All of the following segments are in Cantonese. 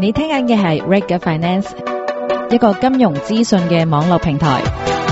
你聽緊嘅係 Reg Finance， 一個金融資訊嘅網絡平台。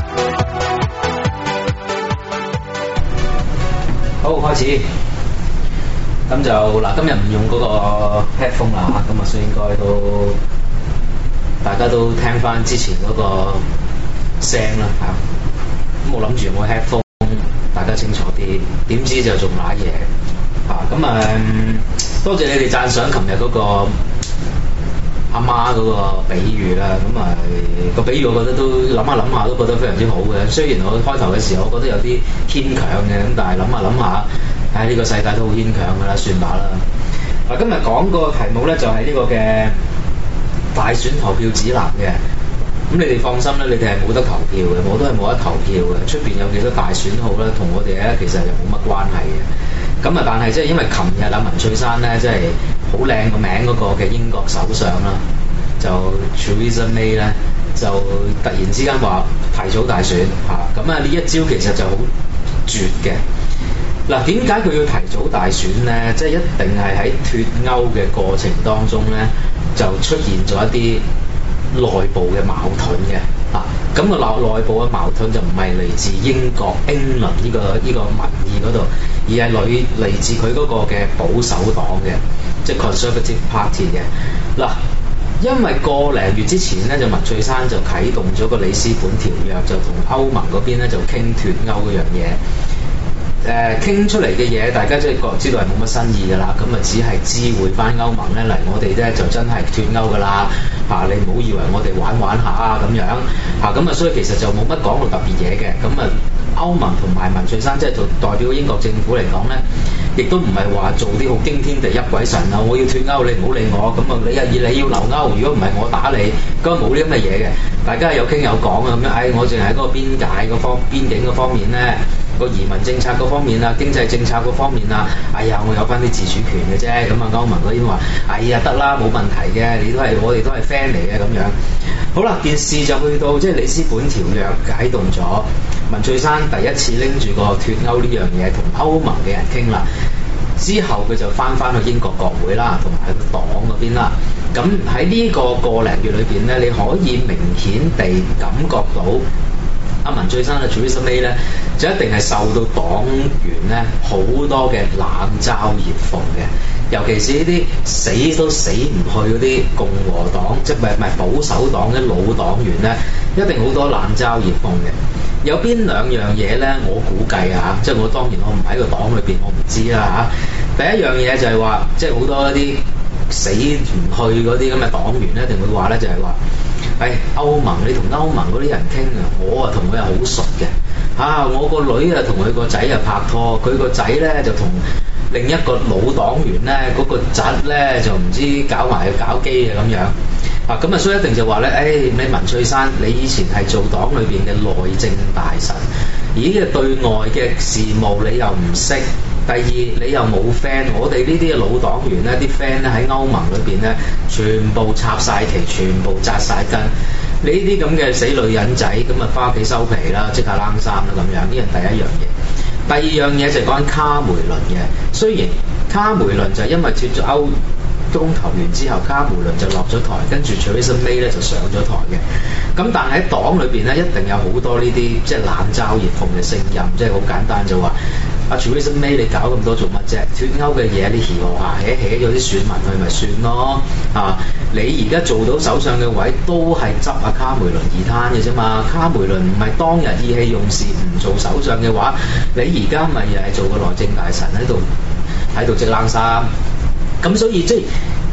好，開始。咁就嗱，今日唔用嗰個 headphone 啦，咁啊，所以應該都大家都聽翻之前嗰個聲啦嚇。咁我諗住用個 headphone，大家清楚啲。點知就仲揦嘢嚇。咁多謝你哋讚賞琴日嗰個阿媽嗰個比喻啦。咁個比喻我覺得都諗下都覺得非常之好嘅。雖然我開頭嘅時候我覺得有啲牽強嘅，咁但係諗下。呢個世界都好牽強㗎啦，算罷啦。嗱，今日講個題目咧就係呢個嘅大選投票指南嘅。咁你哋放心啦，你哋係冇得投票嘅，我都係冇得投票嘅。出邊有幾多大選號咧，同我哋咧其實又冇乜關係嘅。咁啊，但係即係因為琴日文翠珊咧，即係好靚個名嗰個嘅英國首相啦，就 Theresa May 咧，就突然之間話提早大選嚇。咁呢一招其實就好絕嘅。嗱，點解佢要提早大選呢？即係一定係喺脫歐嘅過程當中呢，就出現咗一啲內部嘅矛盾嘅。咁個內部嘅矛盾就唔係嚟自英國英倫呢個民意嗰度，而係嚟自佢嗰個嘅保守黨嘅，即係 Conservative Party 嘅。嗱，因為個零月之前呢，就文翠珊就啟動咗個里斯本條約，就同歐盟嗰邊呢就傾脫歐嗰樣嘢。傾出嚟嘅嘢，大家即係知道係冇乜新意㗎啦。咁只係知會翻歐盟咧，嚟我哋咧就真係脫歐㗎啦。你唔好以為我哋玩下咁樣咁所以其實就冇乜講到特別嘢嘅。歐盟同埋文翠珊即係做代表英國政府嚟講咧，亦都唔係話做啲好驚天地泣鬼神啊！我要脫歐，你唔好理我。你要留歐，如果唔係我打你，咁冇啲咁嘅嘢嘅。大家有傾有講啊咁樣。我淨係嗰個邊境嗰方面咧。個移民政策嗰方面啊，經濟政策嗰方面啊，我有翻啲自主權嘅啫。咁歐盟嗰啲話，得啦，冇問題嘅，我哋都係 friend 嚟嘅咁樣。好啦，件事就去到即係里斯本條約解凍咗，文翠珊第一次拎住個脫歐呢樣嘢同歐盟嘅人傾啦。之後佢就翻去英國國會啦，同埋佢個黨嗰邊啦。咁喺呢個零月裏邊咧，你可以明顯地感覺到。文翠珊 Theresa May 咧，就一定係受到黨員咧好多嘅冷嘲熱諷嘅，尤其是呢啲死都死唔去嗰啲共和黨，即係唔係保守黨嘅老黨員咧，一定好多冷嘲熱諷嘅。有邊兩樣嘢咧？我估計即係我當然我唔喺個黨裏邊，我唔知啦第一樣嘢就係話，即係好多一啲死唔去嗰啲咁嘅黨員咧，一定會話咧，就係話。歐盟，你同歐盟嗰啲人傾我同佢係好熟嘅我個女同佢個仔拍拖，佢個仔咧就同另一個老黨員咧嗰個侄咧就唔知搞埋去搞基咁樣所以一定就話咧，你文翠珊，你以前係做黨裏邊嘅內政大臣，而呢個對外嘅事務你又唔識。第二，你又冇 friend， 我哋呢啲老黨員咧，啲 friend 咧喺歐盟裏邊咧，全部插晒旗，全部紮晒根。你呢啲咁嘅死女人仔，咁翻屋企收皮啦，即刻冷衫啦咁樣。呢係第一樣嘢。第二樣嘢就係講緊卡梅倫嘅。雖然卡梅倫就係因為脫咗歐公投完之後，卡梅倫就落咗台，跟住 Theresa May 咧就上咗台嘅。咁但係喺黨裏邊咧，一定有好多呢啲即係冷嘲熱諷嘅聲音，即係好簡單就話。Theresa May 你搞咁多做乜啫？脫歐嘅嘢你協和下起咗啲選民去咪算咯你而家做到首相嘅位都係執卡梅倫二攤嘅啫嘛。卡梅倫唔係當日意氣用事唔做首相嘅話，你而家咪又係做個內政大臣喺度織冷衫。咁所以即係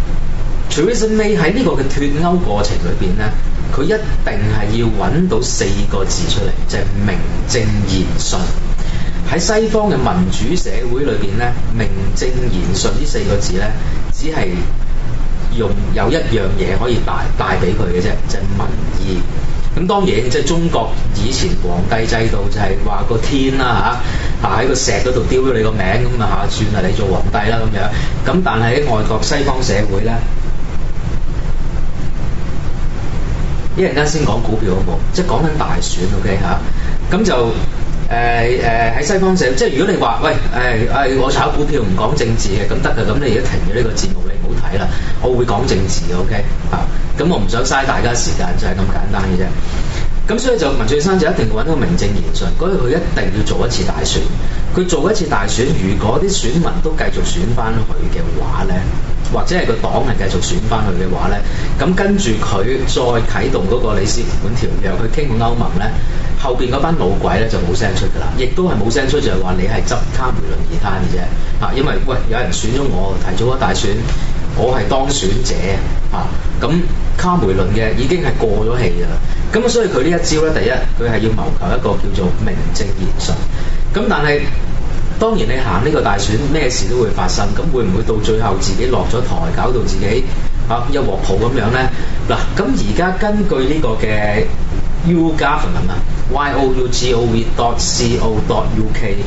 Theresa May 喺呢個嘅脫歐過程裏邊咧，佢一定係要揾到4個字出嚟，就係名正言順。喺西方嘅民主社會裏邊咧，名正言順呢4個字咧，只係有一樣嘢可以帶俾佢嘅啫，就係民意。咁當然即係中國以前皇帝制度就係話個天啦喺個石嗰度雕咗你個名咁算係你做皇帝啦咁樣。咁但係喺外國西方社會咧，一陣間先講股票好冇？即係講緊大選 OK 咁就。 喺西方社會，即係如果你話喂我炒股票唔講政治嘅咁得㗎，咁你而家停咗呢個節目，你唔好睇啦，我會講政治嘅 OK 咁我唔想嘥大家時間，就係咁簡單嘅啫。咁所以就文翠珊就一定揾到名正言順，嗰日佢一定要做一次大選。佢做一次大選，如果啲選民都繼續選翻佢嘅話咧，或者係個黨係繼續選翻佢嘅話咧，咁跟住佢再啟動嗰個里斯本條約去傾個歐盟咧，後邊嗰班老鬼咧就冇聲出㗎啦，亦都係冇聲出，就係話你係執卡梅倫而攤嘅啫因為喂有人選咗我，提早咗大選，我係當選者咁卡梅倫嘅已經係過咗氣㗎啦。咁所以佢呢一招咧，第一佢係要謀求一個叫做名正言順。咁但係當然你行呢個大選，咩事都會發生。咁會唔會到最後自己落咗台，搞到自己一鑊泡咁樣咧？嗱，咁而家根據呢個嘅 YouGovernment yougov.co.uk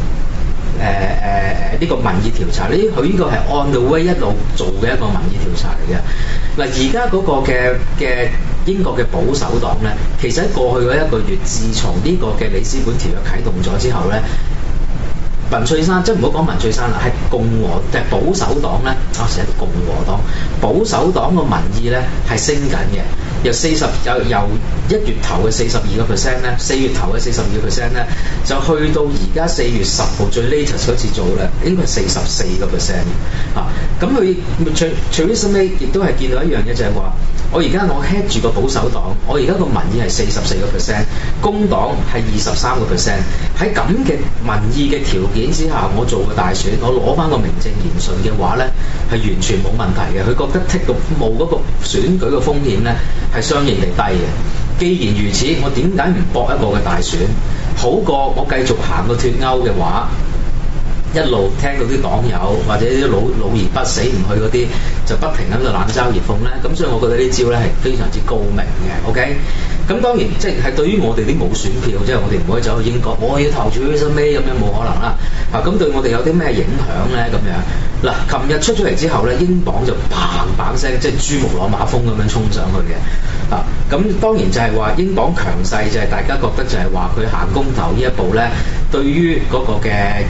呢個民意調查，佢呢個係 on the way 一路做嘅一個民意調查嚟嘅。嗱，而家嗰個嘅英國嘅保守黨咧，其實喺過去嗰一個月，自從呢個嘅里斯本條約啟動咗之後咧，文翠珊即係唔好講文翠珊啦，係共和即係保守黨咧成日共和黨保守黨個民意咧係升緊嘅，由1月頭嘅42%咧，4月頭嘅42%咧，就去到而家4月10號最 latest 嗰次做咧，應該係44%咁佢Theresa May亦都係見到一樣嘢，就係話我 head 住個保守黨，我而家個民意係44%，工黨係23%。喺咁嘅民意嘅條件之下，我做個大選，我攞翻個名正言順嘅話咧，係完全冇問題嘅。佢覺得剔個冇嗰個選舉嘅風險咧係相應地低嘅。既然如此，我點解唔搏一個嘅大選，好過我繼續行個脫歐嘅話，一路聽到啲黨友或者啲老而不死唔去嗰啲，就不停喺度冷嘲熱諷咧。咁所以我覺得呢招咧係非常之高明嘅。OK，咁當然即係對於我哋啲冇選票，即係我哋唔可以走去英國，我要投住 Theresa May 咁樣冇可能啦。咁對我哋有啲咩影響咧？咁樣嗱，琴日出咗嚟之後咧，英鎊就砰砰聲，即係珠穆朗瑪峰咁樣衝上去嘅。咁當然就係話英鎊強勢，就係大家覺得就係話佢行公投呢一步咧，對於嗰個嘅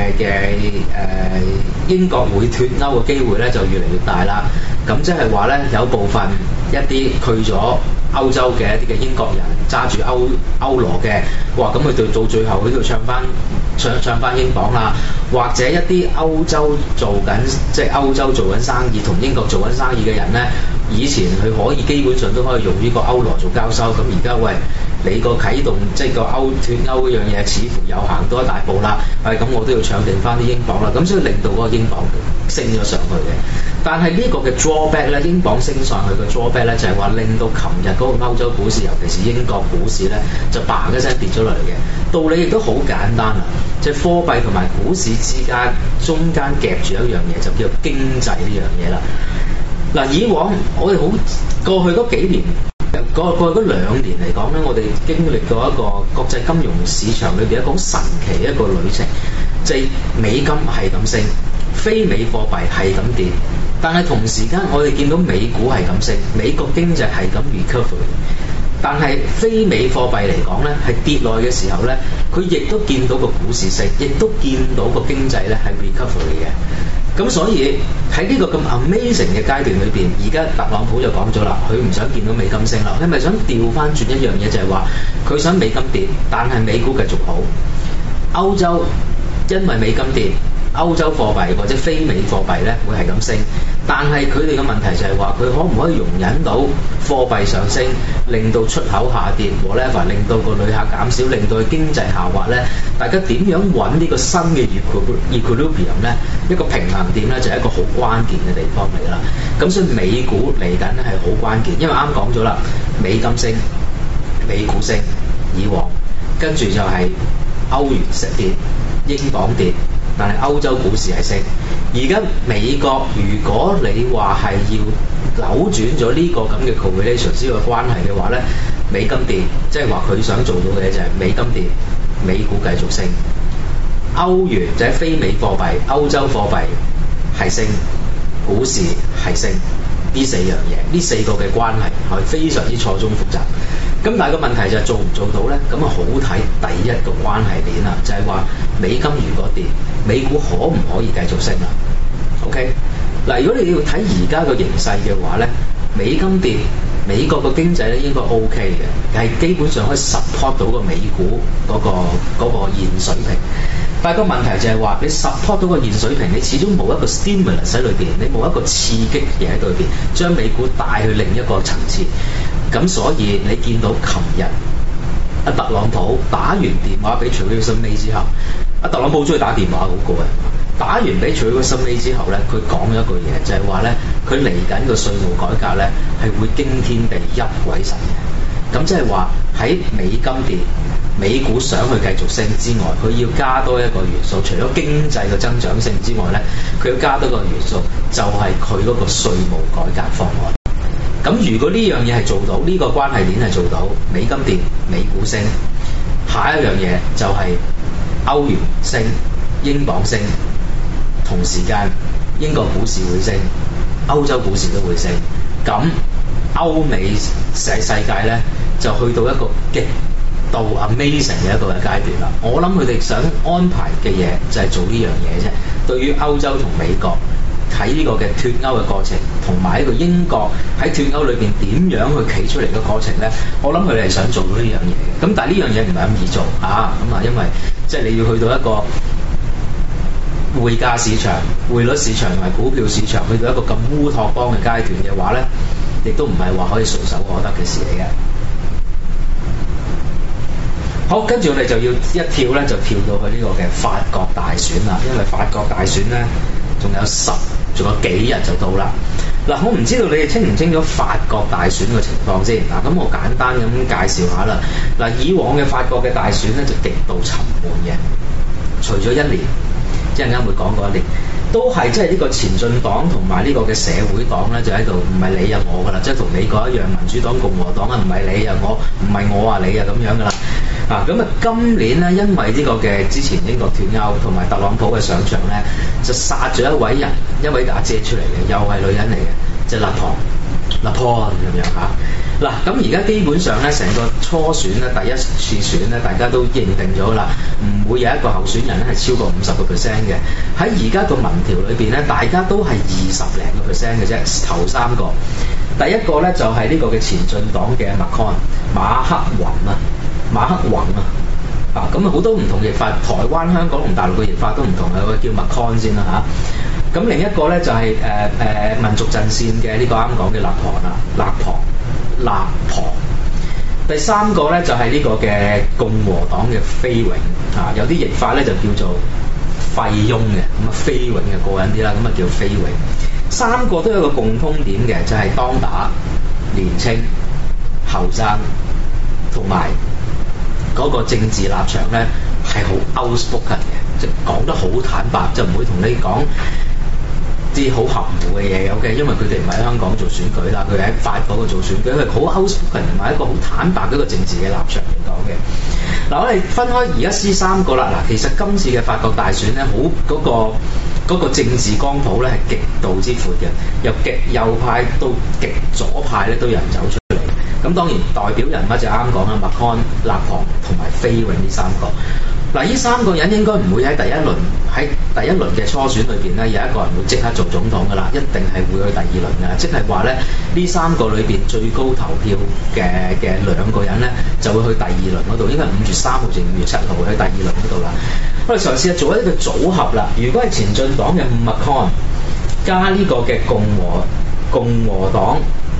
英國會脫歐嘅機會咧就越嚟越大啦。咁即係話咧，有部分一啲去咗歐洲嘅一啲嘅英國人揸住歐羅嘅，哇！咁佢到最後佢都要唱翻英鎊啦。或者一啲歐洲做緊生意，同英國做緊生意嘅人咧，以前佢可以基本上都可以用呢個歐羅做交收，咁而家喂你個啟動即係個脫歐嗰樣嘢，似乎又行多一大步啦。咁我都要唱定翻啲英鎊啦。咁所以令到嗰個英鎊升咗上去嘅。但係呢個嘅 drawback 咧，英鎊升上去嘅 drawback 咧，就係話令到琴日嗰個歐洲股市，尤其是英國股市咧，就嘭一聲跌咗落嚟嘅。道理亦都好簡單啦，即係貨幣同埋股市之間中間夾住一樣嘢，就叫經濟呢樣嘢啦。嗱，以往我哋過去嗰幾年，過去嗰2年嚟講咧，我哋經歷過一個國際金融市場裏邊一個好神奇嘅一個旅程，即係美金係咁升，非美貨幣係咁跌，但係同時間我哋見到美股係咁升，美國經濟係咁 recovery。但係非美貨幣嚟講咧，係跌落去嘅時候咧，佢亦都見到個股市升，亦都見到個經濟咧係 recovery 嘅。咁所以喺呢個咁 amazing 嘅階段裏邊，而家特朗普就講咗啦，佢唔想見到美金升啦，佢咪想調翻轉一樣嘢，就係話佢想美金跌，但係美股繼續好。歐洲因為美金跌，歐洲貨幣或者非美貨幣咧會係咁升，但係佢哋嘅問題就係話佢可唔可以容忍到貨幣上升，令到出口下跌 whatever， 令到個旅客減少，令到佢經濟下滑咧？大家點樣揾呢個新嘅 equilibrium 咧？一個平衡點咧就係一個好關鍵嘅地方嚟啦。咁所以美股嚟緊咧係好關鍵，因為啱講咗啦，美金升，美股升，以往跟住就係歐元跌，英鎊跌。但係歐洲股市係升，而家美國如果你話係要扭轉咗呢個咁嘅 correlation 呢個關係嘅話咧，美金跌，即係話佢想做到嘅就係美金跌，美股繼續升，歐元就係非美貨幣，歐洲貨幣係升，股市係升，呢4樣嘢，呢4個嘅關係係非常之錯綜複雜。 咁但係個問題就係做唔做到咧？咁啊好睇第一個關係鏈啦，就係話美金如果跌，美股可唔可以繼續升啊 ？OK， 嗱，如果你要睇而家個形勢嘅話咧，美金跌，美國個經濟咧應該 OK 嘅，係基本上可以 support 到個美股嗰個現水平。但係個問題就係話，你 support 到個現水平，你始終冇一個 stimulus 喺裏邊，你冇一個刺激嘢喺裏邊，將美股帶去另一個層次。咁所以你見到琴日阿特朗普打完電話俾徐偉信尾之後，阿特朗普好中意打電話好過嘅。打完俾徐偉信尾之後咧，佢講咗一句嘢，就係話咧，佢嚟緊個稅務改革咧係會驚天地泣鬼神嘅。咁即係話喺美金跌，美股想去繼續升之外，佢要加多一個元素，除咗經濟嘅增長性之外咧，佢要加多個元素，就係佢嗰個稅務改革方案。咁如果呢樣嘢係做到，呢個關係鏈係做到，美金跌，美股升，下一樣嘢就係歐元升，英鎊升，同時間英國股市會升，歐洲股市都會升，咁歐美世界咧就去到一個極度 amazing 嘅一個階段啦。我諗佢哋想安排嘅嘢就係做呢樣嘢啫。對於歐洲同美國喺呢個嘅脫歐嘅過程，同埋呢個英國喺脫歐裏邊點樣去企出嚟嘅過程咧，我諗佢哋係想做到呢樣嘢嘅。咁但係呢樣嘢唔係咁易做啊。咁啊，因為即係你要去到一個匯價市場、匯率市場同埋股票市場去到一個咁烏托邦嘅階段嘅話咧，亦都唔係話可以隨手可得嘅事嚟嘅。好，跟住我哋就要一跳咧，就跳到去呢個嘅法國大選啦。因為法國大選咧，仲有幾日就到啦。嗱，我唔知道你哋清唔清楚法國大選嘅情況先。嗱，咁我簡單咁介紹下啦。嗱，以往嘅法國嘅大選咧就極度沉悶嘅，除咗一年，一陣間會講過一年，都係即係呢個前進黨同埋呢個嘅社會黨咧就喺度，唔係你啊我噶啦，即係同美國一樣，民主黨共和黨啊，唔係你啊我，唔係我啊你啊咁樣噶啦。啊，咁啊今年咧，因為呢個嘅之前英國脫歐同埋特朗普嘅上場咧，就殺咗一位人，一位阿姐出嚟嘅，又係女人嚟嘅，即係勒龐咁樣嚇。嗱，咁而家基本上咧，成個初選咧，第一次選咧，大家都認定咗啦，唔會有一個候選人咧係超過50%嘅。喺而家個民調裏邊咧，大家都係20零個%嘅啫，頭三個。第一個咧就係呢個嘅前進黨嘅馬克宏啊，咁啊好多唔同譯法，台灣、香港同大陸嘅譯法都唔同嘅，叫 Macron 先啦嚇。咁另一個咧就係民族陣線嘅呢個啱講嘅勒龐。第三個咧就係呢個嘅共和黨嘅菲永啊，有啲譯法咧就叫做費翁嘅，咁啊菲永嘅過癮啲啦，咁啊叫菲永。三個都有個共通點嘅，就係當打、年青、後生，同埋嗰個政治立場咧係好 outspoken 嘅，即係講得好坦白，就唔會同你講啲好含糊嘅嘢。OK， 因為佢哋唔喺香港做選舉啦，佢喺法國度做選舉，佢係好 outspoken 同埋一個好坦白嘅一個政治嘅立場嚟講嘅。嗱，我哋分開而家先三個啦。嗱，其實今次嘅法國大選咧，好嗰個政治光譜咧係極度之闊嘅，由極右派到極左派咧都有人走出嚟。咁當然代表人物就啱講啦，麥康、勒龐同埋菲永呢三個。嗱，呢三個人應該唔會喺第一輪嘅初選裏邊咧，有一個人會即刻做總統噶啦，一定係會去第二輪噶。即係話咧，呢三個裏邊最高投票嘅兩個人咧，就會去第二輪嗰度，應該係5月3號定5月7號去第二輪嗰度啦。我哋嘗試下做一個組合啦。如果係前進黨嘅麥康加呢個嘅共和黨，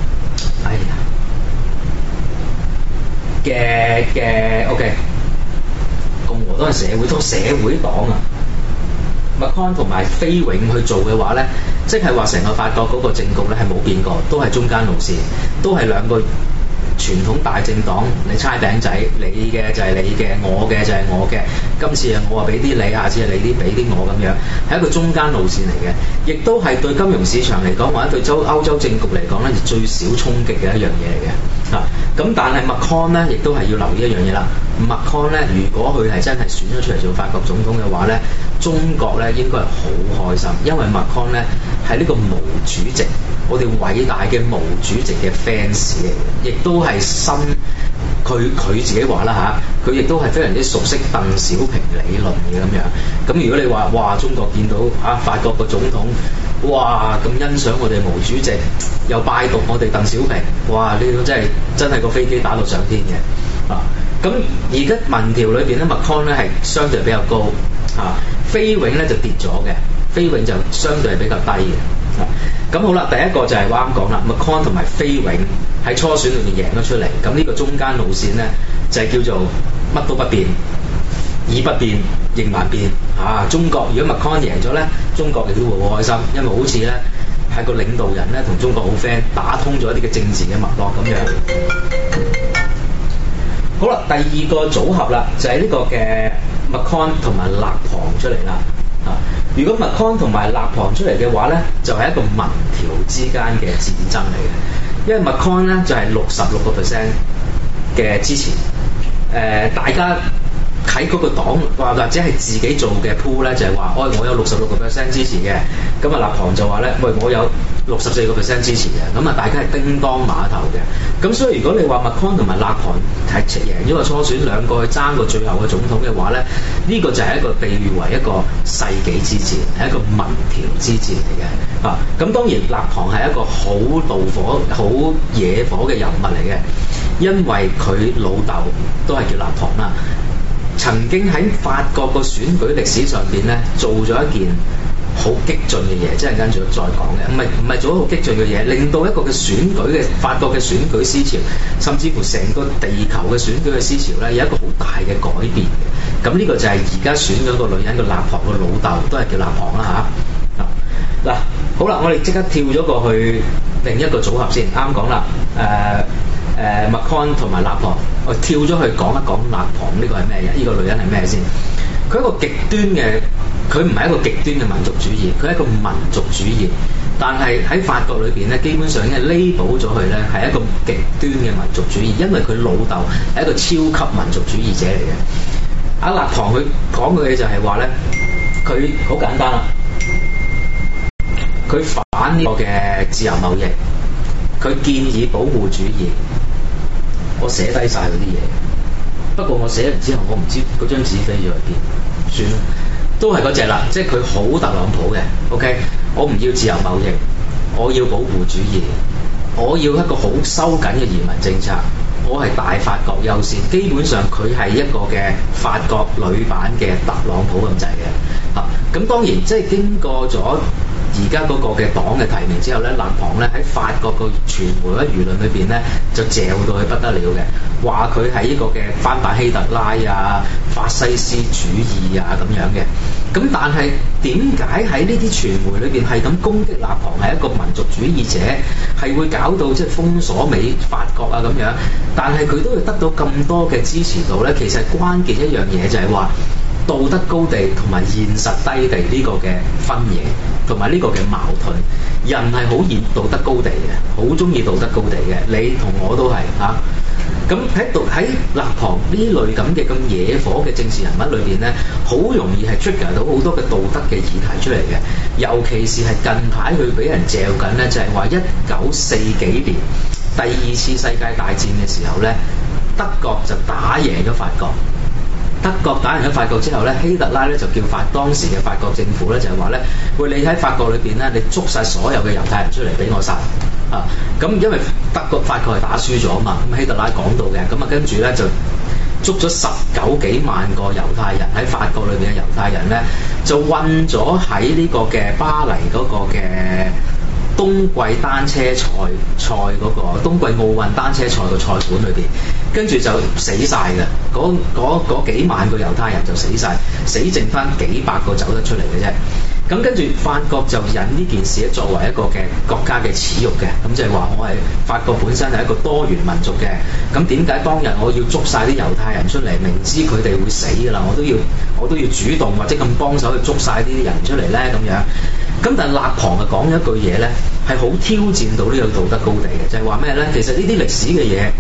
嘅 OK， 共和黨係社會黨啊，麥康同埋菲永去做嘅話咧，即係話成個法國嗰個政局咧係冇變過，都係中間路線，都係兩個傳統大政黨，你猜餅仔，你嘅就係你嘅，我嘅就係我嘅。今次啊，我話俾啲你，下次啊你啲俾啲我咁樣，係一個中間路線嚟嘅，亦都係對金融市場嚟講，或者對歐洲政局嚟講咧，最少衝擊嘅一樣嘢嚟嘅。 咁但係 Macron 咧，亦都係要留意一樣嘢啦。Macron 咧，如果佢係真係選咗出嚟做法國總統嘅話咧，中國咧應該係好開心，因為 Macron 咧係呢個毛主席，我哋偉大嘅毛主席嘅 fans 嚟嘅，亦都係佢自己話啦嚇，佢亦都係非常之熟悉鄧小平理論嘅咁樣。咁如果你話哇，中國見到法國個總統，哇咁欣賞我哋毛主席，又拜讀我哋鄧小平，哇呢個真係個飛機打到上天嘅啊！咁而家民調裏邊咧，Macron 咧係相對比較高啊，菲永咧就跌咗嘅，菲永就相對係比較低嘅啊。咁好啦，第一個就係我啱講啦，Macron 同埋菲永喺初選裏面贏咗出嚟，咁呢個中間路線咧就係叫做乜都不變，以不變應萬變啊！中國如果 Macron 贏咗咧，中國亦都會好開心，因為好似咧係個領導人咧同中國好 friend，打通咗一啲嘅政治嘅脈絡咁樣。好啦，第二個組合啦，就係呢個嘅 Macron 同埋勒龐出嚟啦。啊，如果 Macron 同埋勒龐出嚟嘅話咧，就係一個民調之間嘅戰爭嚟嘅，因為 Macron 咧就係66% 嘅支持，大家喺嗰個黨或者係自己做嘅 pool 咧，就係話，我有66% 支持嘅，咁啊勒龐就話咧，喂我有64% 支持嘅，咁啊大家係叮當碼頭嘅，咁所以如果你話 Macron 同埋勒龐係贏咗個初選，兩個去爭個最後嘅總統嘅話咧，呢個就係一個被譽為一個世紀之戰，係一個民調之戰嚟嘅啊！咁當然勒龐係一個好導火、好惹火嘅人物嚟嘅，因為佢老豆都係叫勒龐啦。曾經喺法國個選舉歷史上邊咧，做咗一件好激進嘅嘢，即係跟住再講嘅，唔係做咗好激進嘅嘢，令到一個嘅選舉嘅法國嘅選舉思潮，甚至乎成個地球嘅選舉嘅思潮咧，有一個好大嘅改變嘅。咁呢個就係而家選咗個女人嘅勒龐個老豆，都係叫勒龐啦嚇。嗱，好啦，我哋即刻跳咗過去另一個組合先，啱講啦，Macron 同埋勒龐，我跳咗去講一講勒龐呢個係咩嘢？呢個女人係咩先？佢一個極端嘅，佢唔係一個極端嘅民族主義，佢係一個民族主義。但係喺法國裏邊咧，基本上已經 label 咗佢咧係一個極端嘅民族主義，因為佢老豆係一個超級民族主義者嚟嘅。阿勒龐佢講嘅嘢就係話咧，佢好簡單啦，佢反呢個嘅自由貿易，佢建議保護主義。我寫低晒嗰啲嘢，不過我寫完之後，我唔知嗰張紙飛咗去邊，算啦，都係嗰隻啦，即係佢好特朗普嘅。OK， 我唔要自由貿易，我要保護主義，我要一個好收緊嘅移民政策，我係大法國優先。基本上佢係一個嘅法國女版嘅特朗普咁滯嘅。咁當然即係經過咗而家嗰個嘅黨嘅提名之後咧，勒龐咧喺法國個傳媒或者輿論裏邊咧就嚼到佢不得了嘅，話佢係呢個嘅翻版希特拉啊、法西斯主義啊咁樣嘅。咁但係點解喺呢啲傳媒裏邊係咁攻擊勒龐係一個民族主義者，係會搞到即係封鎖美法國啊咁樣？但係佢都會得到咁多嘅支持度咧，其實關鍵一樣嘢就係話道德高地同埋現實低地呢個嘅分野，同埋呢個嘅矛盾。人係好熱道德高地嘅，好中意道德高地嘅，你同我都係嚇。咁喺勒龐呢類咁惹火嘅政治人物裏邊咧，好容易係 trigger 到好多嘅道德嘅議題出嚟嘅。尤其是係近排佢俾人嚼緊咧，就係話1940幾年第二次世界大戰嘅時候咧，德國就打贏咗法國。德國打贏咗法國之後咧，希特拉咧就叫當時嘅法國政府咧就係話咧，喂，你喺法國裏邊咧，你捉晒所有嘅猶太人出嚟俾我殺啊！咁因為法國係打輸咗啊嘛，咁希特拉講到嘅，咁啊跟住咧就捉咗19幾萬個猶太人，喺法國裏邊嘅猶太人咧，就運咗喺呢個嘅巴黎嗰個嘅冬季單車賽嗰個冬季奧運單車賽個賽館裏邊，跟住就死晒嘅，嗰幾萬個猶太人就死晒，死剩翻幾百個走得出嚟嘅啫。咁跟住法國就引呢件事作為一個嘅國家嘅恥辱嘅，咁即係話我係法國本身係一個多元民族嘅，咁點解當日我要捉晒啲猶太人出嚟，明知佢哋會死㗎啦，我都要主動或者咁幫手去捉晒啲人出嚟咧咁樣。咁但係勒龐啊講咗一句嘢咧，係好挑戰到呢個道德高地嘅，就係話咩咧？其實呢啲歷史嘅嘢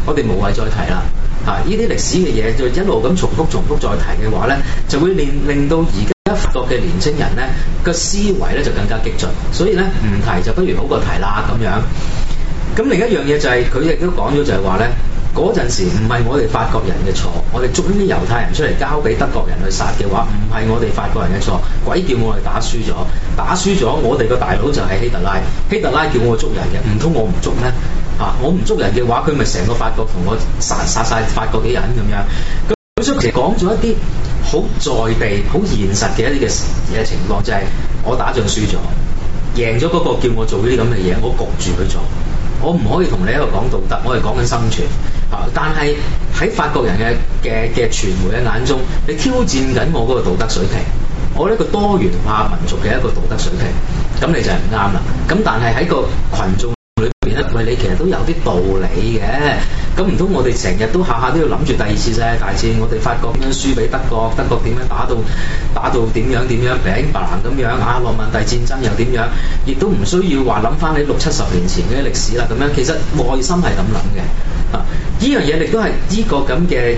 我哋無謂再提啦。呢啲歷史嘅嘢就一路咁重複再提嘅話咧，就會令到而家法國嘅年青人咧個思維咧就更加激進，所以咧唔提就不如好過提啦咁樣。咁另一樣嘢就係佢亦都講咗就係話咧，嗰陣時唔係我哋法國人嘅錯，我哋捉啲猶太人出嚟交俾德國人去殺嘅話，唔係我哋法國人嘅錯，鬼叫我哋打輸咗，我哋個大佬就係希特拉叫我捉人嘅，唔通我唔捉咩？我唔捉人嘅話，佢咪成個法國同我殺晒法國嘅人咁樣。咁所以其實講咗一啲好在地、好現實嘅一啲嘅情況，就係我打仗輸咗，贏咗嗰個叫我做呢啲咁嘅嘢，我焗住去做。我唔可以同你喺度講道德，我係講緊生存。但係喺法國人嘅傳媒嘅眼中，你挑戰緊我嗰個道德水平，我呢個多元化民族嘅一個道德水平，咁你就係唔啱啦。咁但係喺個群眾裏邊咧，喂，你其實都有啲道理嘅。咁唔通我哋成日都下下都要諗住第二次世界大戰，我哋法國點樣輸俾德國，德國點樣打到點樣餅白蘭咁樣啊？諾曼第戰爭又點樣？亦都唔需要話諗翻你60-70年前嘅歷史啦。咁樣其實內心係咁諗嘅。呢樣嘢亦都係呢個咁嘅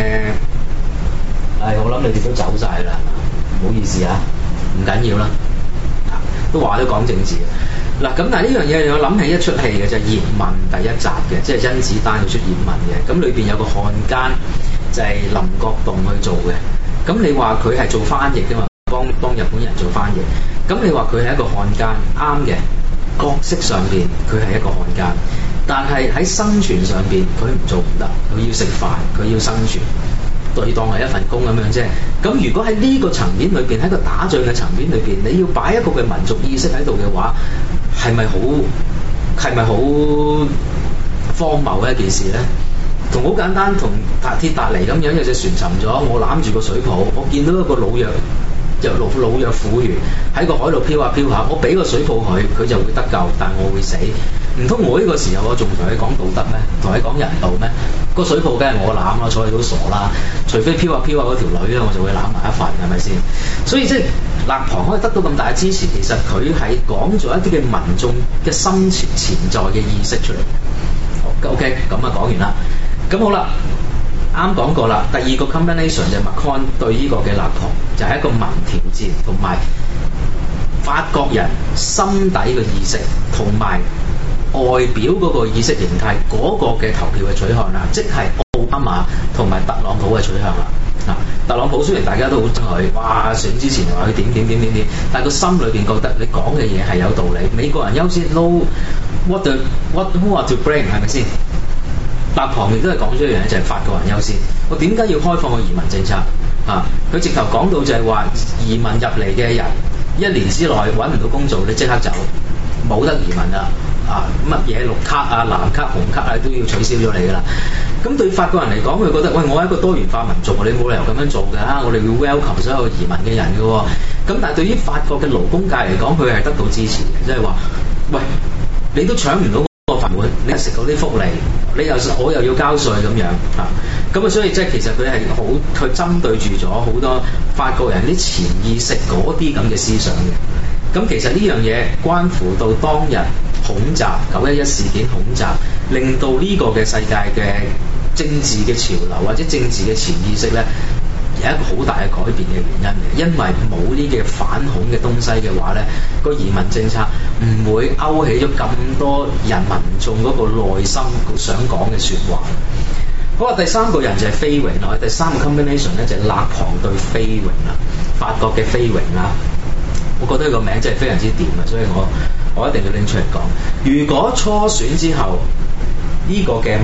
我諗你哋都走晒啦，唔好意思啊，唔緊要啦。都講政治嗱，咁但係呢樣嘢我諗起一出戲嘅就係《葉問》第一集嘅，即係甄子丹要出葉問嘅。咁裏邊有個漢奸就係林國棟去做嘅。咁你話佢係做翻譯㗎嘛？幫日本人做翻譯。咁你話佢係一個漢奸，啱嘅。角色上邊佢係一個漢奸，但係喺生存上邊佢唔做唔得，佢要食飯，佢要生存，對當係一份工咁樣啫。咁如果喺呢個層面裏邊，喺個打仗嘅層面裏邊，你要擺一個嘅民族意識喺度嘅話，係咪好荒謬嘅一件事咧？同好簡單，同鐵達尼咁樣，有隻船沉咗，我攬住個水泡，我見到一個老弱婦孺喺個海度飄下飄下，我俾個水泡佢就會得救，但我會死。唔通我呢個時候我仲同你講道德咩？同你講人道咩？個水泡梗係我攬啦，睬你都傻啦。除非飄下嗰條女咧，我就會攬埋一份，係咪先？所以即係勒龐可以得到咁大嘅支持，其實佢係講咗一啲嘅民眾嘅深潛在嘅意識出嚟。OK， 咁啊講完啦。咁好啦，啱講過啦。第二個 combination 就係 Macron 對呢個嘅勒龐，就係一個民調戰，同埋法國人心底嘅意識，同埋外表嗰個意識形態嗰個嘅投票嘅取向啦，即係奧巴馬同埋特朗普嘅取向啦。特朗普雖然大家都好憎佢，哇選之前話佢點，但係個心裏邊覺得你講嘅嘢係有道理。美國人優先 ，no who are to blame 係咪先？勒龐亦都係講咗一樣嘢，就係法國人優先。我點解要開放個移民政策？佢直頭講到就係話移民入嚟嘅人1年之內揾唔到工做，你即刻走，冇得移民啦。乜嘢綠卡啊、藍卡、紅卡啊都要取消咗你㗎啦。咁對法國人嚟講，佢覺得喂，我係一個多元化民族，你冇理由咁樣做㗎，我哋會 welcome 所有移民嘅人㗎喎。咁但係對於法國嘅勞工界嚟講，佢係得到支持嘅，即係話喂，你都搶唔到個飯碗，你係食到啲福利，我又要交稅咁樣咁所以即係其實佢係佢針對住咗好多法國人啲潛意識嗰啲咁嘅思想嘅。咁其實呢樣嘢關乎到當日恐襲911事件恐襲，令到呢個嘅世界嘅政治嘅潮流或者政治嘅潛意識咧，有一個好大嘅改變嘅原因嘅。因為冇呢嘅反恐嘅東西嘅話咧，個移民政策唔會勾起咗咁多人民眾嗰個內心想講嘅説話。好啊，第三個人就係菲榮啦。第三個 combination 咧就係勒龐對菲榮啦，法國嘅菲榮啦。我覺得佢個名真係非常之掂啊，所以我一定要拎出嚟講。如果初選之後呢個嘅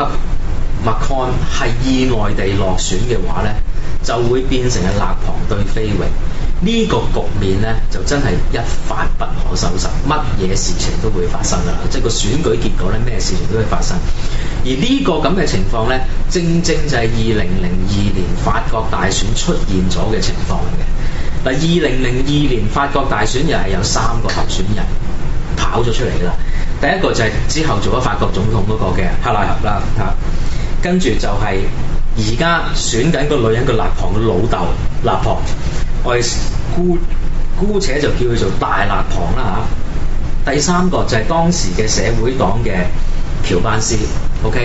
Macron 係意外地落選嘅話咧，就會變成係勒龐對菲榮。呢個局面咧就真係一發不可收拾，乜嘢事情都會發生㗎啦。即係個選舉結果咧，咩事情都會發生。而呢個咁嘅情況咧，正正就係2002年法國大選出現咗嘅情況嚟嘅。嗱，2002年法國大選又係有3個候選人跑咗出嚟㗎啦。第一個就係之後做咗法國總統嗰個嘅克拉克啦跟住就係而家選緊個女人嘅勒龐嘅老豆勒龐，我哋姑且就叫佢做大勒龐啦第三個就係當時嘅社會黨嘅喬班斯 ，OK。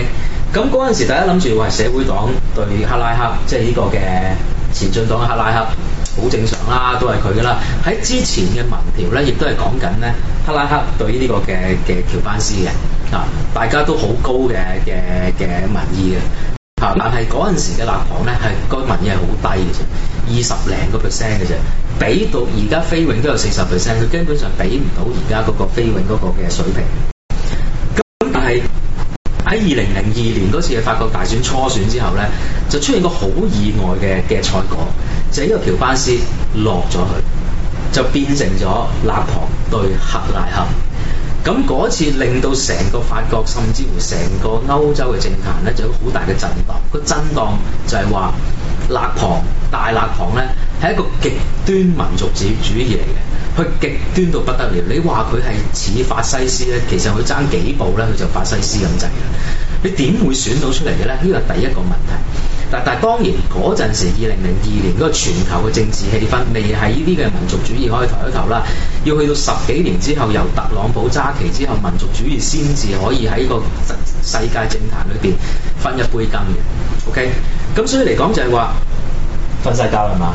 咁嗰陣時，大家諗住話社會黨對克拉克，即係呢個嘅前進黨嘅克拉克，好正常啦，都係佢噶啦。喺之前嘅民調咧，亦都係講緊咧克拉克對呢個嘅喬班斯嘅大家都好高嘅民意嘅但係嗰陣時嘅勒龐咧係個民意係好低嘅啫，20零個%嘅啫，比到而家菲永都有40%，佢基本上比唔到而家嗰個菲永嗰個嘅水平。咁但係喺2002年嗰次嘅法國大選初選之後咧，就出現個好意外嘅賽果，就係呢個喬班斯落咗去，就變成咗勒龐對克拉克。咁嗰次令到成個法國甚至乎成個歐洲嘅政壇咧，就有好大嘅震盪。個震盪就係話大勒龐咧係一個極端民族主義嚟嘅，佢極端到不得了。你話佢係似法西斯咧，其實佢爭幾步咧，佢就法西斯咁滯嘅。你點會選到出嚟嘅咧？呢個係第一個問題。但係當然嗰陣時2002年嗰個全球嘅政治氣氛未係呢啲嘅民族主義可以抬頭啦，要去到10幾年之後，由特朗普揸旗之後，民族主義先至可以喺個世界政壇裏邊分一杯羹嘅。OK， 咁所以嚟講就係話瞓曬覺啦嘛。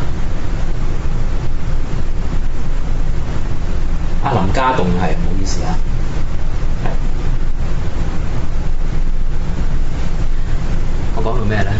阿林家棟係唔好意思啊，我講到咩咧？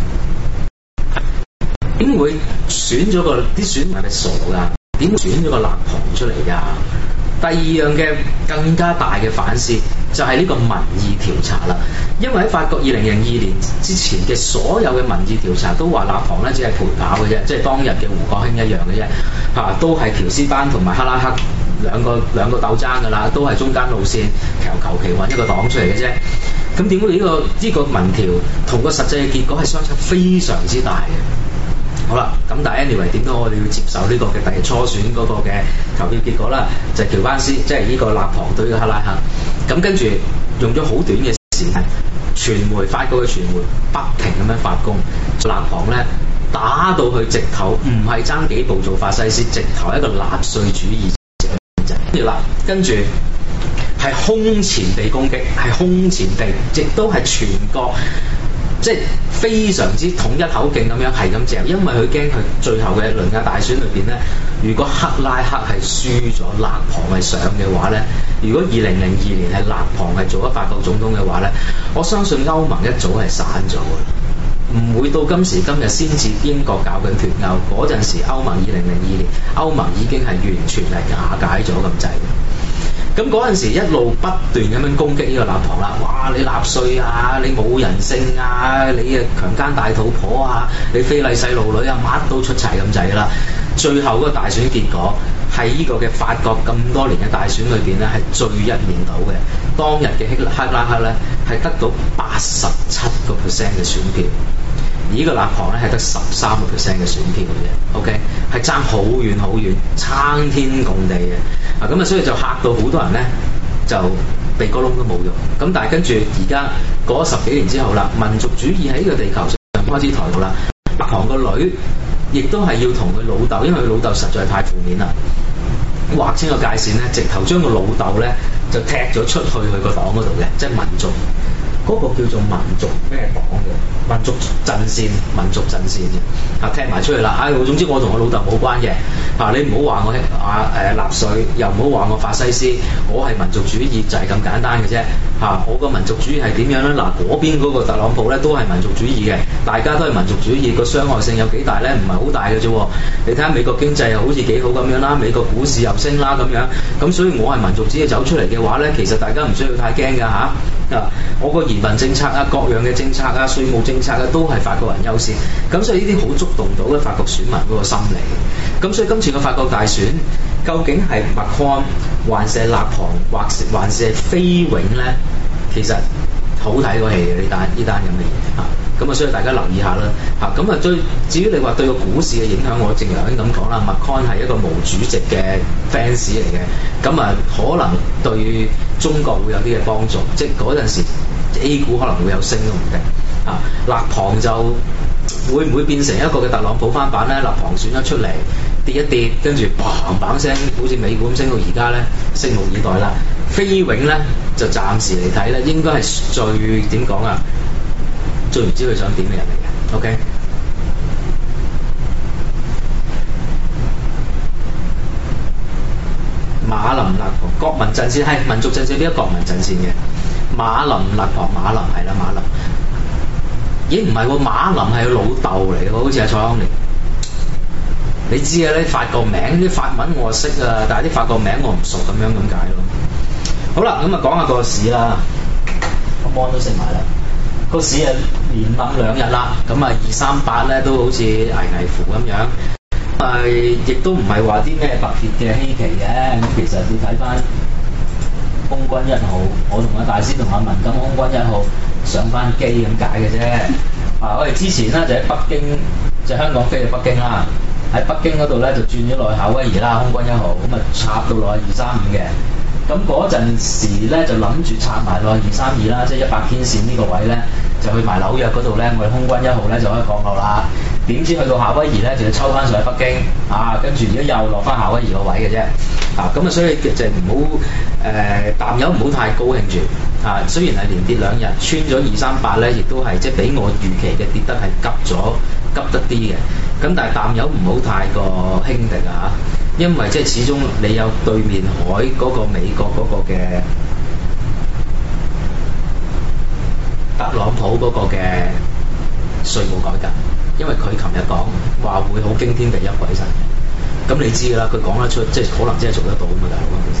點會選咗啲選民係咪傻㗎？點會選咗個勒龐出嚟㗎？第二樣嘅更加大嘅反思就係呢個民意調查啦。因為喺法國2002年之前嘅所有嘅民意調查都話勒龐咧只係陪跑嘅啫，即係當日嘅胡國興一樣嘅啫，都係喬斯班同埋克拉克兩個鬥爭㗎啦，都係中間路線，求其揾一個黨出嚟嘅啫。咁點會呢個民調同個實際嘅結果係相差非常之大嘅？好啦，咁但係 anyway 點都我哋要接受呢個嘅第初選嗰個嘅投票結果啦，就係喬班斯，即係呢個勒龐對克拉克。咁跟住用咗好短嘅時間，法國嘅傳媒不停咁樣發功，勒龐咧打到佢直頭唔係爭幾步做法西斯，直頭一個納粹主義者。跟住係空前地攻擊，係空前地，亦都係全國。即係非常之統一口徑咁樣係咁嚼，因為佢驚佢最後嘅輪屆大選裏邊咧，如果克拉克係輸咗，勒龐係上嘅話咧，如果2002年係勒龐係做咗法國總統嘅話咧，我相信歐盟一早係散咗㗎啦，唔會到今時今日先至英國搞緊脫歐嗰陣時，歐盟2002年歐盟已經係完全係瓦解咗咁滯。咁嗰陣時一路不斷咁樣攻擊呢個勒龐啦，哇！你納粹啊，你冇人性啊，你強姦大肚婆啊，你非禮細路女啊，乜都出齊咁滯啦。最後嗰個大選結果係呢個嘅法國咁多年嘅大選裏邊咧，係最一面倒嘅。當日嘅克拉克咧係得到87% 嘅選票，而呢個勒龐咧係得13% 嘅選票嘅啫。OK， 係爭好遠好遠，撐天共地嘅。咁所以就嚇到好多人咧，就鼻哥窿都冇用。咁但係跟住而家過咗10幾年之後啦，民族主義喺呢個地球上開始抬頭啦。勒龐個女亦都係要同佢老豆，因為佢老豆實在太負面啦，劃清個界線咧，直頭將個老豆咧就踢咗出去佢個黨嗰度嘅，即係民族嗰個叫做民族咩黨嘅民族陣線嘅踢埋出去啦。總之我同我老豆冇關嘅你唔好話我納粹，又唔好話我法西斯，我係民族主義就係咁簡單嘅啫我個民族主義係點樣咧？嗰邊嗰個特朗普咧都係民族主義嘅，大家都係民族主義，個傷害性有幾大咧？唔係好大嘅啫。你睇下美國經濟又好似幾好咁樣啦，美國股市又升啦咁樣，咁所以我係民族主義走出嚟嘅話咧，其實大家唔需要太驚㗎我個移民政策啊，各樣嘅政策啊，稅務政策啊，都係法國人優先。咁所以呢啲好觸動到嘅法國選民嗰個心理。咁所以今次嘅法國大選究竟係麥康還是勒龐，還是菲永咧？其實好睇個戲嘅呢單咁嘅嘢咁所以大家留意下啦咁至於你話對個股市嘅影響，我正如頭先咁講啦，麥康係一個毛主席嘅 fans 嚟嘅，咁可能對中國會有啲嘅幫助，即係嗰陣時 A 股可能會有升都唔定勒龐就會唔會變成一個嘅特朗普翻版咧？勒龐選咗出嚟跌一跌，跟住砰砰聲，好似美股咁升到而家咧，拭目以待啦。菲永咧就暫時嚟睇咧，應該係最點講最唔知佢想點嘅人嚟嘅。OK， 馬林勒龐國民陣線係民族陣線，邊個國民陣線嘅？馬林勒龐，馬林係啦，馬林。咦唔係喎，馬林係佢老豆嚟嘅喎，好似係蔡康年。你知啊，啲法國名啲法文我識啊，但係啲法國名我唔熟咁樣咁解咯。好啦，咁啊講下個市啦，個 mon 都食埋啦。個市啊連冧2日啦，咁啊238咧都好似危危乎咁樣。亦都唔係話啲咩特別嘅稀奇嘅，咁其實你睇翻空軍1號，我同阿大師同阿文咁空軍1號上翻機咁解嘅啫。我哋之前咧就喺北京，就香港飛去北京啦，喺北京嗰度咧就轉咗落去夏威夷啦，空軍1號，咁啊插到落去235嘅。咁嗰陣時咧就諗住插埋落去232啦，即係100天線呢個位咧，就去埋紐約嗰度咧，我哋空軍1號咧就可以降落啦。點知去到夏威夷咧，就要抽翻上去北京跟住而家又落翻夏威夷個位嘅啫。咁所以就唔好淡友唔好太高興住。雖然係連跌2日，穿咗238咧，亦都係即係比我預期嘅跌得係急得啲嘅。咁但係淡友唔好太過輕敵因為即係始終你有對面海嗰個美國嗰個嘅特朗普嗰個嘅稅務改革，因為佢琴日講話會好驚天地泣鬼神嘅，咁你知㗎啦，佢講得出，即係可能真係做得到嘛，大佬其實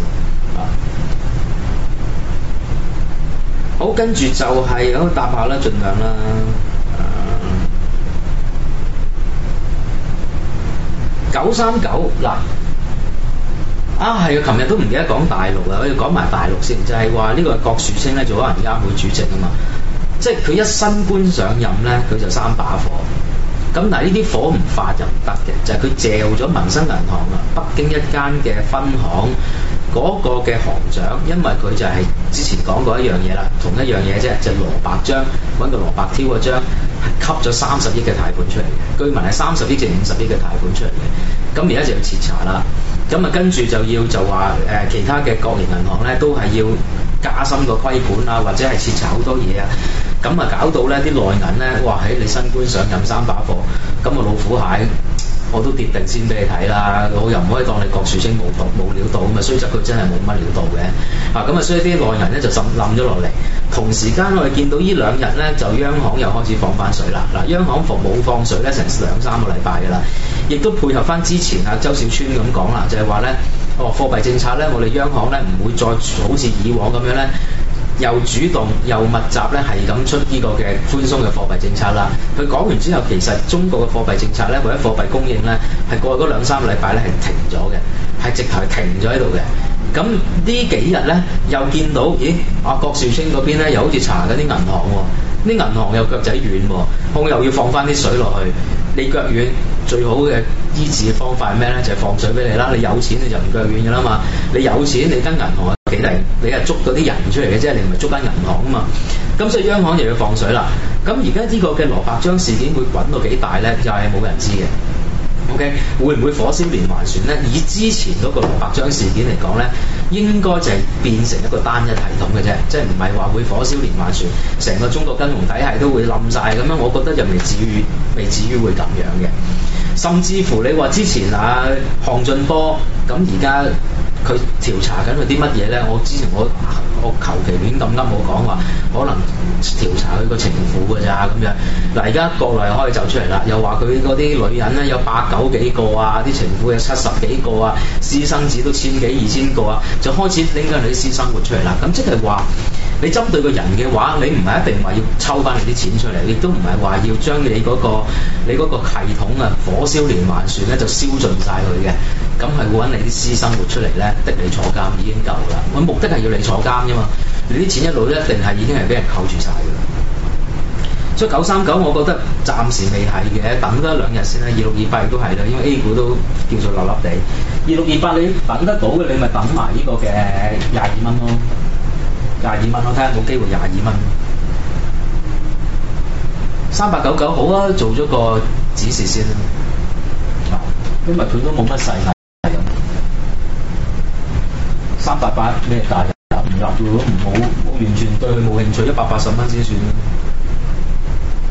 好，跟住就係咁答下啦，盡量啦。939嗱係啊，琴日都唔記得講大陸啊，我要講埋大陸先，就係話呢個郭樹清咧做咗銀監會主席啊嘛，即係佢一新官上任咧，佢就3把火。咁但係呢啲火唔發就唔得嘅，就係佢借咗民生銀行啊，北京一間嘅分行嗰個嘅行長，因為佢就係之前講過一樣嘢啦，同一樣嘢啫，就羅伯章揾個羅伯挑個章，係吸咗30億嘅貸款出嚟嘅，據聞係30億至50億嘅貸款出嚟嘅，咁而家就要徹查啦。咁跟住就話其他嘅國營銀行咧都係要加深個規管啊，或者係徹查好多嘢啊。咁搞到咧啲內銀咧，哇！喺你新官上任3把火，咁老虎蟹我都跌定先俾你睇啦。我又唔可以當你郭樹清冇料到咁啊，雖則佢真係冇乜料到嘅。咁所以啲內銀咧就冧咗落嚟。同時間我哋見到呢2日咧，就央行又開始放翻水啦。央行冇放水咧，成2-3個禮拜㗎啦，亦都配合翻之前周小川咁講啦，就係話咧，貨幣政策咧，我哋央行咧唔會再好似以往咁樣咧。又主動又密集咧，係咁出呢個嘅寬鬆嘅貨幣政策啦。佢講完之後，其實中國嘅貨幣政策咧，或者貨幣供應咧，係過去嗰2-3個禮拜咧係停咗嘅，係直頭停咗喺度嘅。咁呢幾日咧又見到，咦？郭樹清嗰邊咧又好似查緊啲銀行喎，啲銀行又腳仔軟喎，我又要放翻啲水落去。你腳軟最好嘅醫治嘅方法係咩咧？就係放水俾你啦。你有錢你就唔腳軟㗎啦嘛。你有錢你跟銀行幾定？你係捉嗰啲人出嚟嘅啫，你唔係捉間銀行啊嘛。咁所以央行就要放水啦。咁而家呢個嘅羅伯章事件會滾到幾大咧？又係冇人知嘅。OK， 會唔會火燒連環船咧？以之前嗰個羅伯章事件嚟講咧，應該就係變成一個單一系統嘅啫，即係唔係話會火燒連環船，成個中國金融體系都會冧晒咁樣。我覺得就未至於會咁樣嘅。甚至乎你話之前項俊波咁而家佢調查緊佢啲乜嘢咧？我之前我求其亂咁噏，我講話可能調查佢個情婦㗎咋咁樣。嗱，而家國內又可以走出嚟啦，又話佢嗰啲女人咧有890幾個啊，啲情婦有70幾個啊，私生子都1000幾2000個啊，就開始拎緊你啲私生活出嚟啦。咁即係話你針對個人嘅話，你唔係一定話要抽翻你啲錢出嚟，亦都唔係話要將你嗰個系統火燒連環船咧就燒盡晒佢嘅。咁係會揾你啲私生活出嚟咧，逼你坐監已經夠啦。我目的係要你坐監啫嘛，你啲錢一路一定係已經係俾人扣住晒㗎啦。所以939我覺得暫時未係嘅，等多1-2日先啦。2628亦都係啦，因為 A 股都叫做立立地。2628你等得到嘅，你咪等埋呢個嘅22蚊咯，22蚊我睇下有冇機會22蚊。3899好啊，做咗個指示先啦。因為佢都冇乜勢咁。388咩價入唔入嘅喎？我完全對佢冇興趣，180蚊先算啦。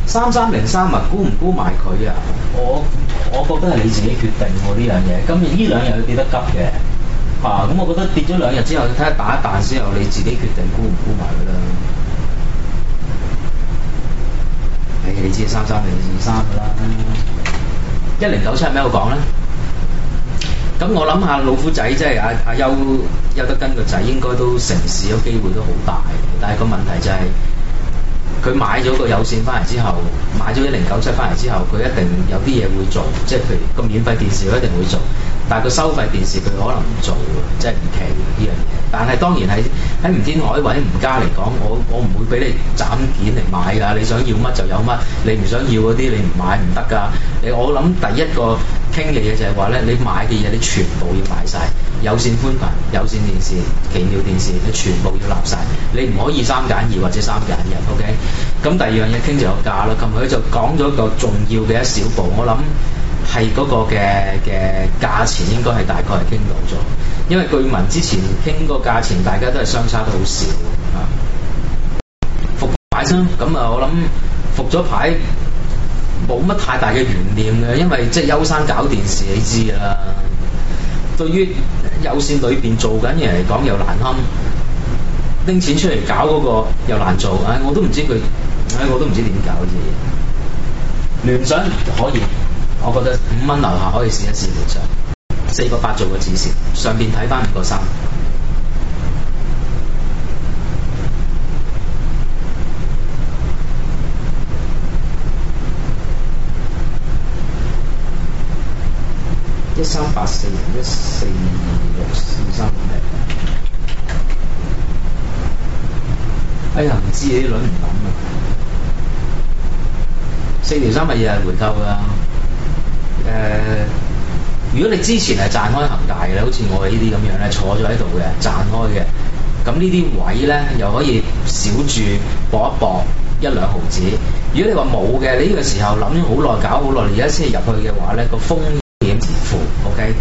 3303啊，沽唔沽埋佢啊？我覺得係你自己決定喎呢樣嘢。今日呢兩日佢跌得急嘅咁我覺得跌咗2日之後，睇下打一彈之後，你自己決定沽唔沽埋佢啦。你知3303㗎啦。1097係咩我講咧？咁我諗下老虎仔即係阿邱德根個仔，應該都成事嘅機會都好大。但係個問題就係、佢買咗個有線翻嚟之後，買咗1097翻嚟之後，佢一定有啲嘢會做，即係譬如個免費電視佢一定會做，但係個收費電視佢可能唔做嘅，即係唔奇呢樣嘢。但係當然喺吳天海或者吳家嚟講，我唔會俾你斬件嚟買㗎，你想要乜就有乜，你唔想要嗰啲你唔買唔得㗎。我諗第一個傾嘅嘢就係話咧，你買嘅嘢你全部要買晒，有線寬頻、有線電視、奇妙電視，你全部要立晒，你唔可以3揀2或者3揀1 ，OK？ 咁第二樣嘢傾就有價啦，琴日佢就講咗一個重要嘅一小步，我諗係嗰個嘅價錢應該係大概係傾到咗，因為據聞之前傾個價錢大家都係相差得好少復牌先，咁我諗復咗牌冇乜太大嘅懸念嘅，因為即係邱生搞電視你知啦，對於有線裏邊做緊嘢嚟講又難堪，拎錢出嚟搞嗰個又難做，我都唔知佢，我都唔知點搞啲嘢。聯想可以，我覺得5蚊樓下可以試一試聯想，4個8做個指示，上邊睇翻5個3。1384 1426 43哎呀，唔知你輪唔諗啊！4條3咪日日回購㗎。如果你之前係賺開恒大嘅，好似我哋呢啲咁樣咧，坐咗喺度嘅賺開嘅，咁呢啲位咧又可以少住搏一搏1-2毫子。如果你話冇嘅，你呢個時候諗咗好耐，搞好耐，而家先入去嘅話咧，個風險自負 ，OK？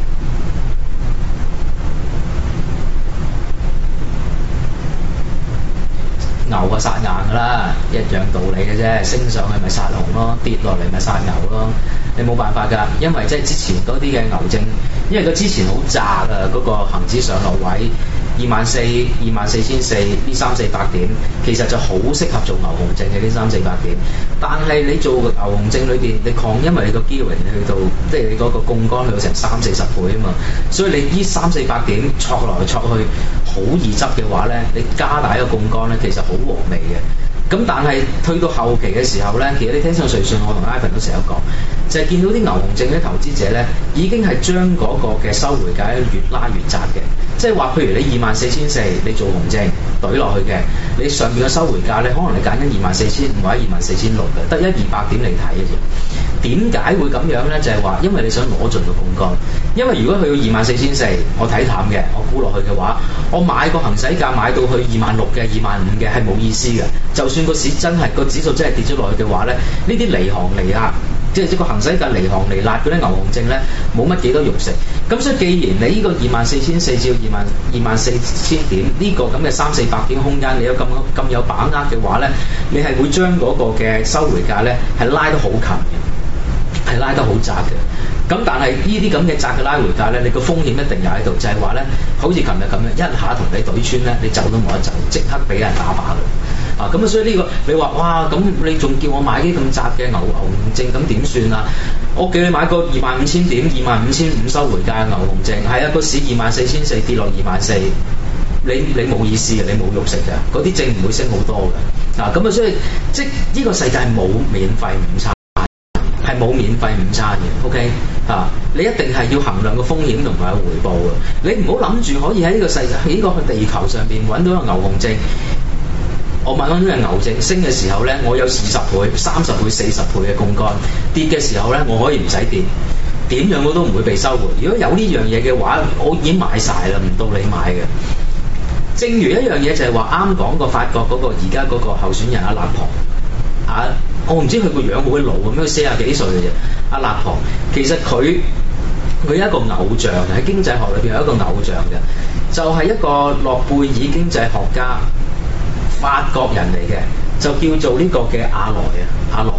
牛啊殺硬㗎啦，一樣道理嘅啫，升上去咪殺紅咯，跌落嚟咪殺牛咯，你冇辦法㗎，因為即係之前嗰啲嘅牛證，因為佢之前好窄啊，嗰個恆指上落位24,000、24,400呢300-400點，其實就好適合做牛熊證嘅呢300-400點，但係你做牛熊證裏邊，你因為你個 gearing 去到，即係你嗰個槓桿去到成30-40倍啊嘛，所以你呢300-400點戳來戳去好易執嘅話咧，你加大個槓桿咧，其實好和味嘅。咁但係推到後期嘅時候咧，其實你聽上瑞信，我同 Ivan 都成日講，就係見到啲牛熊證嘅投資者咧，已經係將嗰個嘅收回價越拉越窄嘅。即係話，譬如你24,400你做熊證懟落去嘅，你上面嘅收回價咧，可能你揀緊24,500或者24,600嘅，得100-200點嚟睇嘅啫。點解會咁樣咧？就係話，因為你想攞盡個槓桿。因為如果去到24,400，我睇淡嘅，我沽落去嘅話，我買個行使價買到去26,000嘅、25,000嘅係冇意思嘅。就算個市真係個指數真係跌咗落去嘅話咧，呢啲離行離壓，即係個行使價離行離辣嗰啲牛熊證咧，冇乜幾多肉食。咁所以既然你呢個24,400至24,000點呢個咁嘅300-400點空間，你有咁有把握嘅話咧，你係會將嗰個嘅收回價咧係拉得好近嘅，係拉得好窄嘅。咁但係呢啲咁嘅窄嘅拉回價咧，你個風險一定有喺度，就係話咧，好似琴日咁樣一下同你懟穿咧，你走都冇得走，即刻俾人打靶㗎。咁所以呢個你話哇，咁你仲叫我買啲咁窄嘅牛熊證，咁點算啊？我叫你買個25,000點、25,500收回價嘅牛熊證，係啊，個市24,400跌落24,000，你冇意思嘅，你冇肉食嘅，嗰啲證唔會升好多嘅。咁啊，所以即係呢個世界冇免費午餐。係冇免費午餐嘅 ，OK 你一定係要衡量個風險同埋個回報嘅。你唔好諗住可以喺呢個世界喺呢個地球上邊揾到一個牛熊證。我問翻呢個牛證升嘅時候咧，我有20倍、30倍、40倍嘅槓桿；跌嘅時候咧，我可以唔使跌，點樣我都唔會被收回。如果有呢樣嘢嘅話，我已經買晒啦，唔到你買嘅。正如一樣嘢就係話啱講過法國嗰個而家嗰個候選人阿勒龐我唔知佢個樣好鬼老咁樣，佢40幾歲嘅啫。阿勒龐其實佢有一個偶像喺經濟學裏邊有一個偶像嘅，就係一個諾貝爾經濟學家，法國人嚟嘅，就叫做呢個嘅阿萊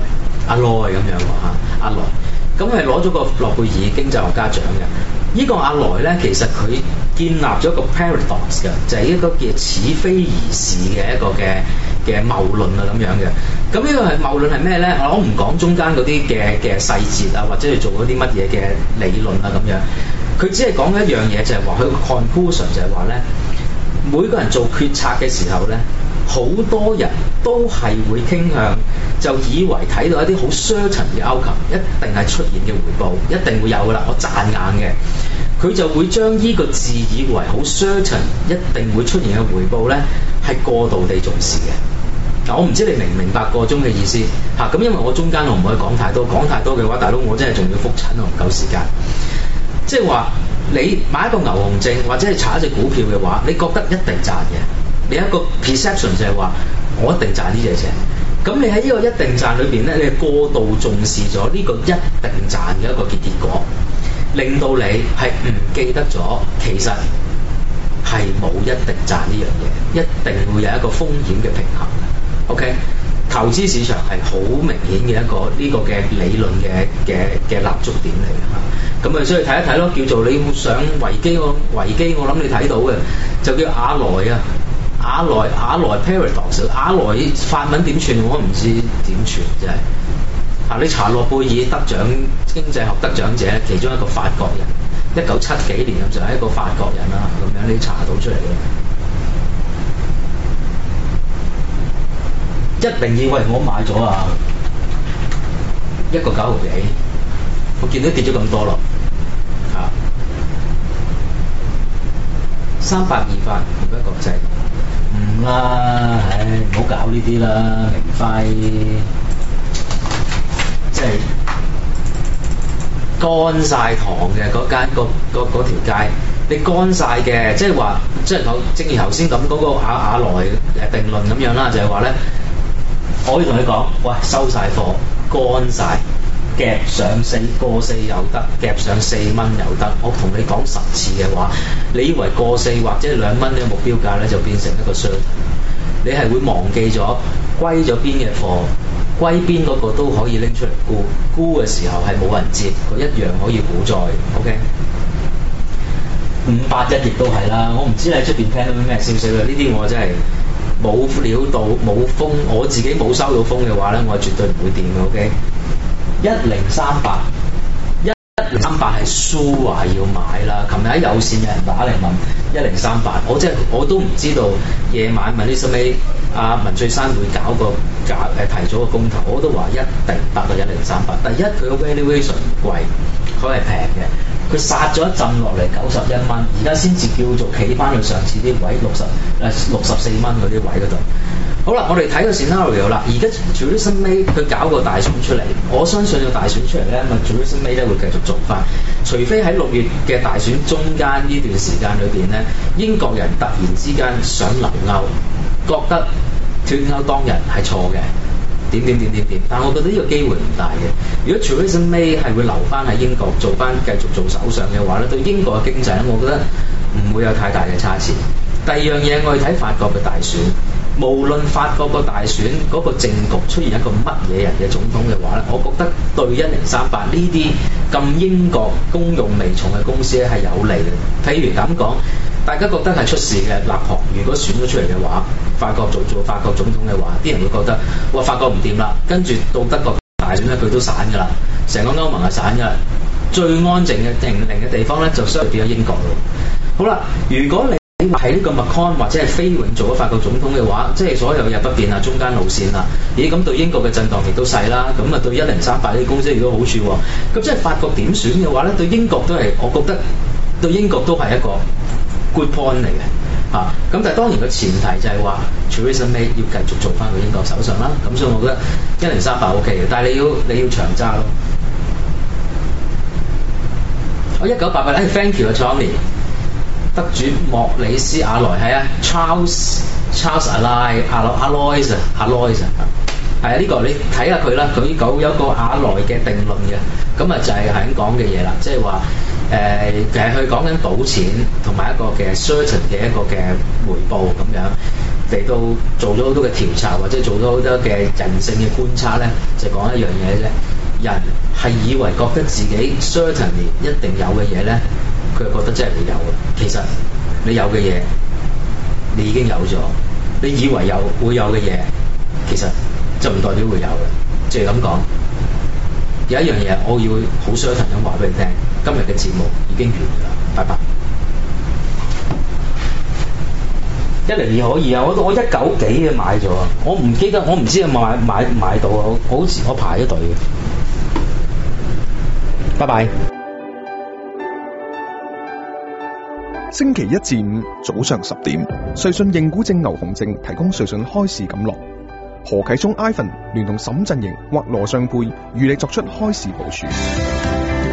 阿萊咁樣喎嚇，阿萊，咁係攞咗個諾貝爾經濟學家獎嘅。呢個阿萊咧，其實佢建立咗一個 paradox 嘅，就係一個叫似非而是嘅一個嘅謬論啊咁樣嘅。咁呢個係謬論係咩咧？我唔講中間嗰啲嘅細節啊，或者係做嗰啲乜嘢嘅理論啊咁樣。佢只係講一樣嘢，就係話佢個 conclusion 就係話咧，每個人做決策嘅時候咧，好多人都係會傾向就以為睇到一啲好 certain 嘅 outcome， 一定係出現嘅回報，一定會有噶啦，我賺硬嘅。佢就會將呢個自以為好 certain 一定會出現嘅回報咧，係過度地重視嘅。嗱，我唔知你明唔明白個中嘅意思嚇。咁因為我中間我唔可以講太多，講太多嘅話，大佬我真係仲要覆診，我唔夠時間。即係話你買一個牛熊證或者係炒一隻股票嘅話，你覺得一定賺嘅，你有一個 perception 就係話我一定賺呢隻錢。咁你喺呢個一定賺裏邊咧，你係過度重視咗呢個一定賺嘅一個結果，令到你係唔記得咗其實係冇一定賺呢樣嘢，一定會有一個風險嘅平衡。OK， 投資市場係好明顯嘅一個呢個嘅理論嘅立足點嚟嘅嚇。咁啊，所以睇一睇咯，叫做你上維基我諗你睇到嘅就叫阿萊啊，阿萊 paradox， 阿萊法文點串我唔知點串真係。啊，你查諾貝爾得獎經濟學得獎者，其中一個法國人，1970幾年咁就係一個法國人啦，咁樣你查到出嚟嘅。一定以為我買咗啊，1個9毫幾，我見到跌咗咁多咯，嚇，328湖北國際，唔啦，唉，唔好搞呢啲啦，明輝，即係乾晒糖嘅嗰條街，你乾晒嘅，即係話，即係正如頭先咁嗰個阿萊定論咁樣啦，就係話咧。我可以同你講，喂，收晒貨，乾晒，夾上過四又得，夾上4蚊又得。我同你講10次嘅話，你以為過4或者2蚊嘅目標價咧，就變成一個 certain， 你係會忘記咗歸咗邊嘅貨，歸邊嗰個都可以拎出嚟沽嘅時候係冇人接，佢一樣可以股災。OK， 581亦都係啦，我唔知你喺出邊聽到啲咩消息啦，呢啲我真係。冇料到冇風，我自己冇收到風嘅話咧，我係絕對唔會掂嘅。OK， 1038係蘇話要買啦。琴日喺有線有人打嚟問1038，我都唔知道夜晚問呢收尾阿文翠珊會搞個提咗個公投，我都話一定達到1038。第一佢個 valuation 貴，佢係平嘅。佢殺咗一陣落嚟91蚊，而家先至叫做企翻去上次啲位64蚊嗰啲位嗰度。好啦，我哋睇個 scenario 啦。而家 Theresa May 佢搞個大選出嚟，我相信個大選出嚟咧，咁 Theresa May 咧會繼續做翻。除非喺6月嘅大選中間呢段時間裏邊咧，英國人突然之間想留歐，覺得脫歐當日係錯嘅。點，但我覺得呢個機會唔大嘅。如果 Theresa May 係會留翻喺英國做翻繼續做首相嘅話咧，對英國嘅經濟咧，我覺得唔會有太大嘅差池。第二樣嘢，我哋睇法國嘅大選，無論法國個大選嗰個政局出現一個乜嘢人嘅總統嘅話咧，我覺得對1038呢啲咁英國公用微重嘅公司咧係有利嘅。譬如咁講，大家覺得係出事嘅立學，如果選咗出嚟嘅話，法國做法國總統嘅話，啲人會覺得哇法國唔掂啦，跟住到德國大選咧佢都散㗎啦，成個歐盟係散㗎啦，最安靜嘅定寧嘅地方咧就相對變咗英國咯。好啦，如果你話係呢個 Macron 或者係菲永做咗法國總統嘅話，即係所有嘢不變啊，中間路線啦，咦咁對英國嘅震盪亦都細啦，咁啊對1038呢啲公司亦都好處喎。咁即係法國點選嘅話咧，對英國都係，我覺得對英國都係一個 good point 嚟嘅。咁但係當然個前提就係話 Theresa May 要繼續做翻個英國首相啦，咁所以我覺得1038 OK 嘅，但係你要長揸咯。我1988 thank you 啊 Tommy， 得主莫里斯阿萊係啊 Charles Aloys 係啊，呢個你睇下佢啦，佢有個阿萊嘅定論嘅，咁啊就係喺講嘅嘢啦，即係話其實佢講緊賭錢同埋一個嘅 certain 嘅一個嘅回報咁樣。 嚟到做咗好多嘅調查，或者做咗好多嘅人性嘅觀察咧，就講一樣嘢啫。人係以為覺得自己 certainly 一定有嘅嘢咧，佢就覺得真係會有嘅。其實你有嘅嘢，你已經有咗。你以為會有嘅嘢，其實就唔代表會有嘅。即係咁講，有一樣嘢我要好 certain 咁話俾你聽，今日嘅節目已經完㗎啦，拜拜。102可以啊，我19幾嘅買咗啊，我唔記得，我唔知買到啊，好似我排咗隊嘅。拜拜。 星期一至五早上10點，瑞信認股證牛熊證提供瑞信開市錦囊。何啟聰 Ivan 聯同沈振盈或羅尚佩，與你作出開市部署。